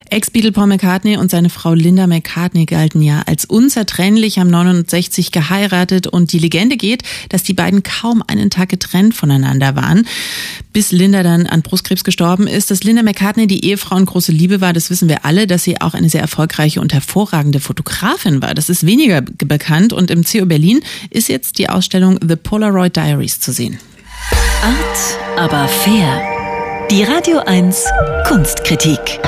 Ex-Beatle Paul McCartney und seine Frau Linda McCartney galten ja als unzertrennlich, haben 69 geheiratet und die Legende geht, dass die beiden kaum einen Tag getrennt voneinander waren, bis Linda dann an Brustkrebs gestorben ist. Dass Linda McCartney die Ehefrau und große Liebe war, das wissen wir alle. Dass sie auch eine sehr erfolgreiche und hervorragende Fotografin war, das ist weniger bekannt. Und im CO Berlin ist jetzt die Ausstellung The Polaroid Diaries zu sehen. Art, aber fair. Die Radio 1 Kunstkritik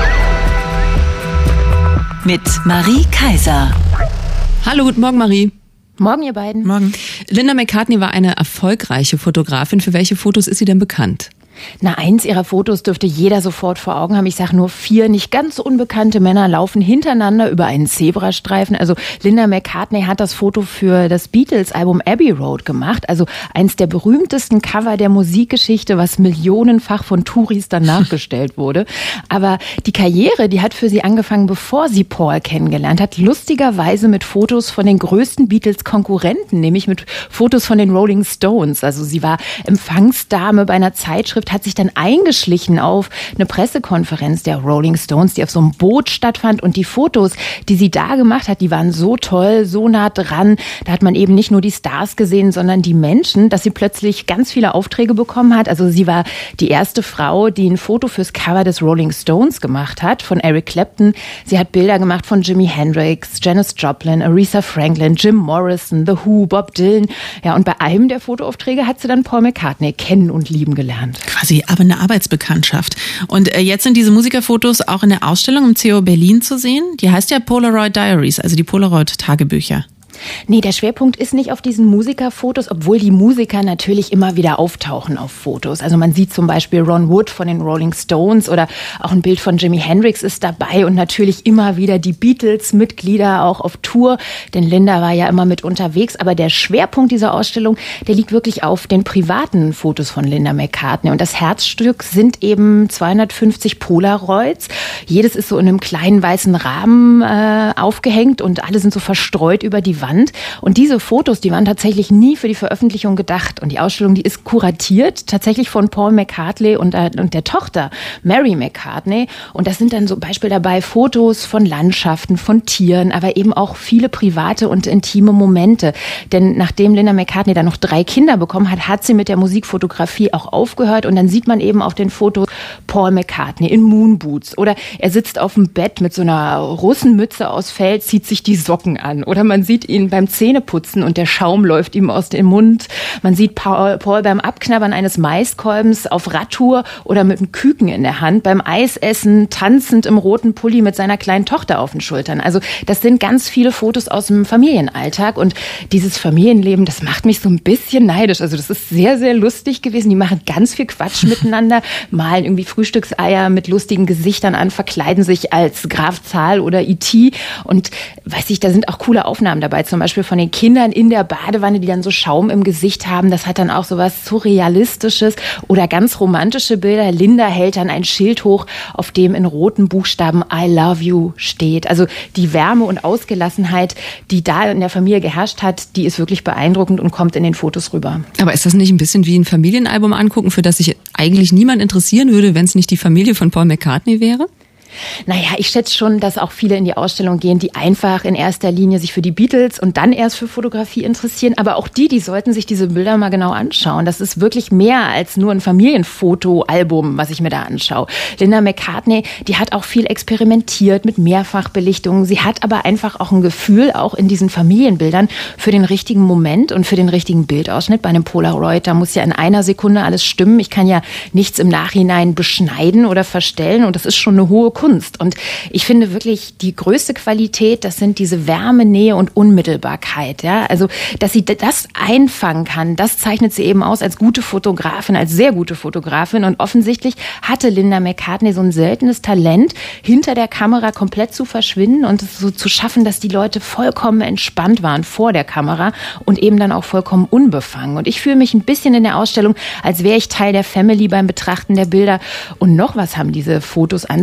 mit Marie Kaiser. Hallo, guten Morgen, Marie. Morgen, ihr beiden. Morgen. Linda McCartney war eine erfolgreiche Fotografin. Für welche Fotos ist sie denn bekannt? Na, eins ihrer Fotos dürfte jeder sofort vor Augen haben. Ich sage nur 4 nicht ganz unbekannte Männer laufen hintereinander über einen Zebrastreifen. Also Linda McCartney hat das Foto für das Beatles-Album Abbey Road gemacht. Also eins der berühmtesten Cover der Musikgeschichte, was millionenfach von Touris dann nachgestellt wurde. Aber die Karriere, die hat für sie angefangen, bevor sie Paul kennengelernt hat. Lustigerweise mit Fotos von den größten Beatles-Konkurrenten, nämlich mit Fotos von den Rolling Stones. Also sie war Empfangsdame bei einer Zeitschrift, hat sich dann eingeschlichen auf eine Pressekonferenz der Rolling Stones, die auf so einem Boot stattfand. Und die Fotos, die sie da gemacht hat, die waren so toll, so nah dran. Da hat man eben nicht nur die Stars gesehen, sondern die Menschen, dass sie plötzlich ganz viele Aufträge bekommen hat. Also sie war die erste Frau, die ein Foto fürs Cover des Rolling Stones gemacht hat, von Eric Clapton. Sie hat Bilder gemacht von Jimi Hendrix, Janis Joplin, Aretha Franklin, Jim Morrison, The Who, Bob Dylan. Ja, und bei einem der Fotoaufträge hat sie dann Paul McCartney kennen und lieben gelernt. Quasi aber eine Arbeitsbekanntschaft. Und jetzt sind diese Musikerfotos auch in der Ausstellung im CO Berlin zu sehen. Die heißt ja Polaroid Diaries, also die Polaroid-Tagebücher. Nee, der Schwerpunkt ist nicht auf diesen Musikerfotos, obwohl die Musiker natürlich immer wieder auftauchen auf Fotos. Also man sieht zum Beispiel Ron Wood von den Rolling Stones oder auch ein Bild von Jimi Hendrix ist dabei und natürlich immer wieder die Beatles-Mitglieder auch auf Tour, denn Linda war ja immer mit unterwegs. Aber der Schwerpunkt dieser Ausstellung, der liegt wirklich auf den privaten Fotos von Linda McCartney. Und das Herzstück sind eben 250 Polaroids. Jedes ist so in einem kleinen weißen Rahmen aufgehängt und alle sind so verstreut über die Wand. Und diese Fotos, die waren tatsächlich nie für die Veröffentlichung gedacht. Und die Ausstellung, die ist kuratiert, tatsächlich von Paul McCartney und der Tochter Mary McCartney. Und das sind dann zum Beispiel dabei Fotos von Landschaften, von Tieren, aber eben auch viele private und intime Momente. Denn nachdem Linda McCartney dann noch 3 Kinder bekommen hat, hat sie mit der Musikfotografie auch aufgehört. Und dann sieht man eben auf den Fotos Paul McCartney in Moonboots. Oder er sitzt auf dem Bett mit so einer Russenmütze aus Fell, zieht sich die Socken an. Oder man sieht ihn beim Zähneputzen und der Schaum läuft ihm aus dem Mund. Man sieht Paul beim Abknabbern eines Maiskolbens auf Radtour oder mit einem Küken in der Hand, beim Eisessen, tanzend im roten Pulli mit seiner kleinen Tochter auf den Schultern. Also das sind ganz viele Fotos aus dem Familienalltag und dieses Familienleben, das macht mich so ein bisschen neidisch. Also das ist sehr, sehr lustig gewesen. Die machen ganz viel Quatsch miteinander, malen irgendwie Frühstückseier mit lustigen Gesichtern an, verkleiden sich als Graf Zahl oder E.T. und weiß ich, da sind auch coole Aufnahmen dabei. Zum Beispiel von den Kindern in der Badewanne, die dann so Schaum im Gesicht haben. Das hat dann auch so was Surrealistisches oder ganz romantische Bilder. Linda hält dann ein Schild hoch, auf dem in roten Buchstaben I love you steht. Also die Wärme und Ausgelassenheit, die da in der Familie geherrscht hat, die ist wirklich beeindruckend und kommt in den Fotos rüber. Aber ist das nicht ein bisschen wie ein Familienalbum angucken, für das sich eigentlich niemand interessieren würde, wenn es nicht die Familie von Paul McCartney wäre? Naja, ich schätze schon, dass auch viele in die Ausstellung gehen, die einfach in erster Linie sich für die Beatles und dann erst für Fotografie interessieren. Aber auch die sollten sich diese Bilder mal genau anschauen. Das ist wirklich mehr als nur ein Familienfotoalbum, was ich mir da anschaue. Linda McCartney, die hat auch viel experimentiert mit Mehrfachbelichtungen. Sie hat aber einfach auch ein Gefühl, auch in diesen Familienbildern, für den richtigen Moment und für den richtigen Bildausschnitt. Bei einem Polaroid, da muss ja in einer Sekunde alles stimmen. Ich kann ja nichts im Nachhinein beschneiden oder verstellen und das ist schon eine hohe Kunst. Und ich finde wirklich, die größte Qualität, das sind diese Wärme, Nähe und Unmittelbarkeit. Ja? Also, dass sie das einfangen kann, das zeichnet sie eben aus als gute Fotografin, als sehr gute Fotografin. Und offensichtlich hatte Linda McCartney so ein seltenes Talent, hinter der Kamera komplett zu verschwinden und es so zu schaffen, dass die Leute vollkommen entspannt waren vor der Kamera und eben dann auch vollkommen unbefangen. Und ich fühle mich ein bisschen in der Ausstellung, als wäre ich Teil der Family beim Betrachten der Bilder. Und noch was haben diese Fotos an sich, die sind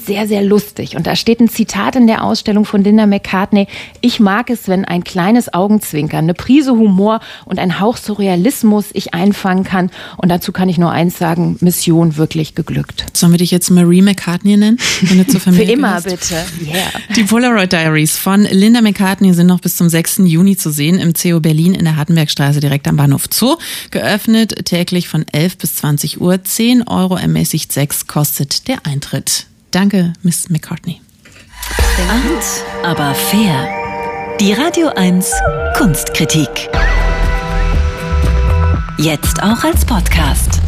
sind sehr, sehr lustig. Und da steht ein Zitat in der Ausstellung von Linda McCartney: Ich mag es, wenn ein kleines Augenzwinkern, eine Prise Humor und ein Hauch Surrealismus ich einfangen kann. Und dazu kann ich nur eins sagen: Mission wirklich geglückt. Sollen wir dich jetzt Marie McCartney nennen? Wenn du zur Familie Für immer, gehörst? bitte. Yeah. Die Polaroid Diaries von Linda McCartney sind noch bis zum 6. Juni zu sehen im CO Berlin in der Hartenbergstraße direkt am Bahnhof Zoo. Geöffnet täglich von 11 bis 20 Uhr. 10 € ermäßigt 6 kostet der Eintritt. Danke, Miss McCartney. Art, aber fair. Die Radio 1 Kunstkritik. Jetzt auch als Podcast.